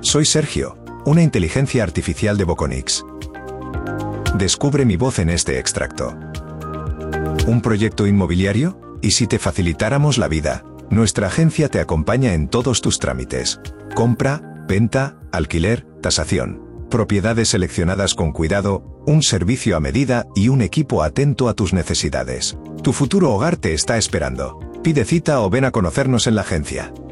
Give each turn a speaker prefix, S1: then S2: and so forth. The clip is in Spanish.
S1: Soy Sergio, una inteligencia artificial de Voconix. Descubre mi voz en este extracto. ¿Un proyecto inmobiliario? ¿Y si te facilitáramos la vida? Nuestra agencia te acompaña en todos tus trámites. Compra, venta, alquiler, tasación. Propiedades seleccionadas con cuidado, un servicio a medida y un equipo atento a tus necesidades. Tu futuro hogar te está esperando. Pide cita o ven a conocernos en la agencia.